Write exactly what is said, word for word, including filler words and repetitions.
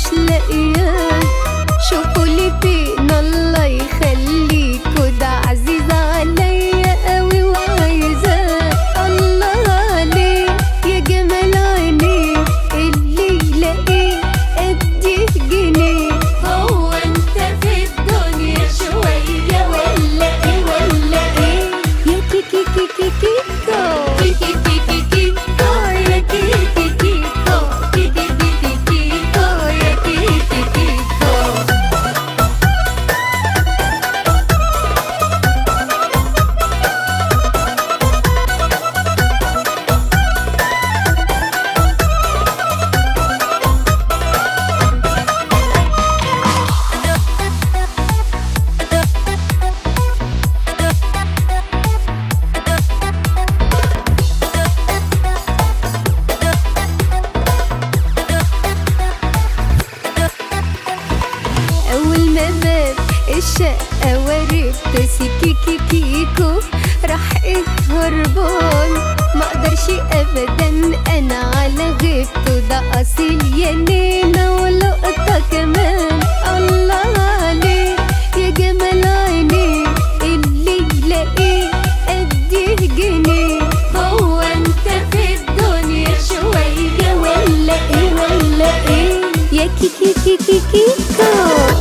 مش لاقياه. شوفوا لي فين الله يخليكوا، ده عزيز عليا قوي وعايزاه. الله عليه يا جمال عينيه، اللي يلاقيه اديه جنيه. هو انت في الدنيا شوية ولا ايه ولا ايه؟ يا كيكي كيكي كيكو كيكي كيكي كيكو يا كيكي كيكو كيكي كيكي كيكو يا كيكي كيكو. أول ما باب الشقة وعرفت سكيكي كيكو، راح إيه هربان مقدرش أبدا أنا على غيبته. ده أصيل يا نينا ولقطة كمان. الله عليه يا جمال عينيه، اللي يلاقيه أديه جنيه. هو أنت في الدنيا شوية ولا إيه ولا إيه؟ يا كيكي كيكي كيكو